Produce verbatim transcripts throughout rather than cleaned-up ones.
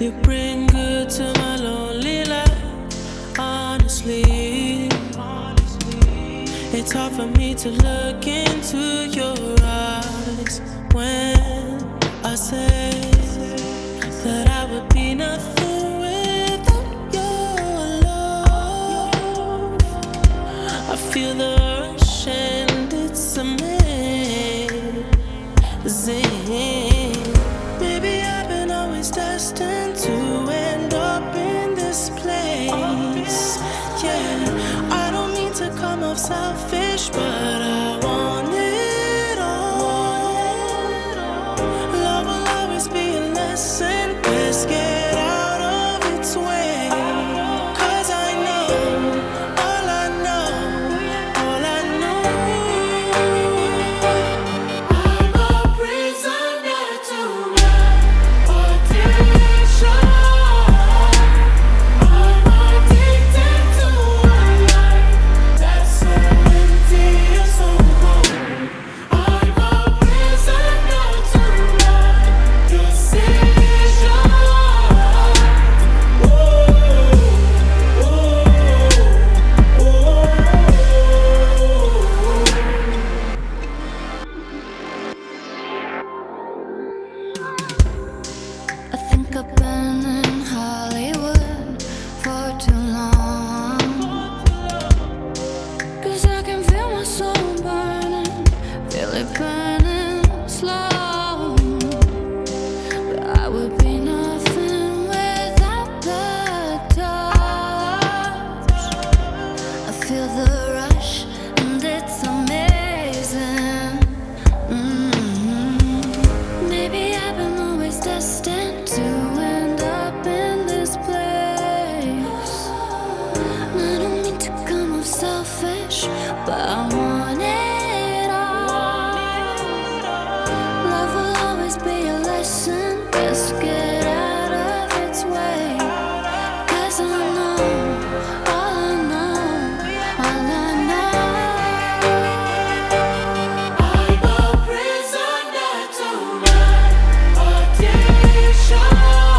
You bring good to my lonely life, honestly. It's hard for me to look into your eyes when I say that I would be nothing without your love. I feel the rush and it's amazing. Maybe I've been always destined to end up in this place. Yeah, I don't mean to come off selfish, but I want it all. Love will always be a lesson. Let's get out of its way. 'Cause I know, all I know, all I know. I'm a prisoner to my addiction. I'm addicted to a life that's so empty and so cold. I'm a prisoner to my decision. Ooh, ooh, ooh. I think I've been in Hollywood for too long, 'cause I can feel my soul burning, feel it burning slow. But I would be nothing without the touch. I feel the rush and it's amazing. Mm-hmm. Maybe I've been always destined to end up in this place. And I don't mean to come off selfish, but I want it all. Love will always be a lesson. Let's get out of its way. 'Cause I know, all I know, all I know. I'm a prisoner to my addiction.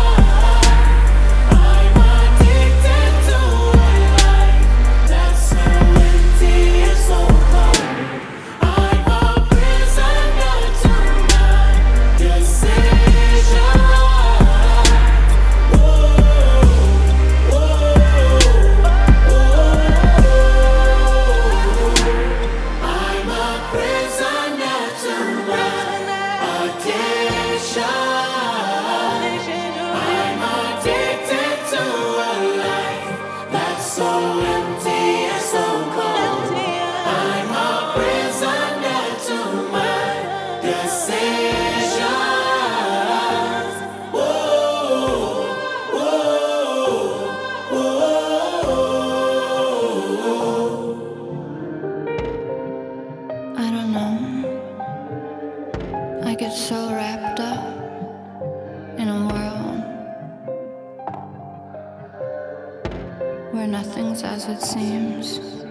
I'm addicted to a life that's so empty and so cold. I'm a prisoner to my decision. Ooh, ooh, ooh. I'm a prisoner to my addiction. I'm addicted to a life that's so empty and so cold. I'm a prisoner to my decision. Ooh, ooh, ooh. I don't know. I get so wrapped up in a world where nothing's as it seems.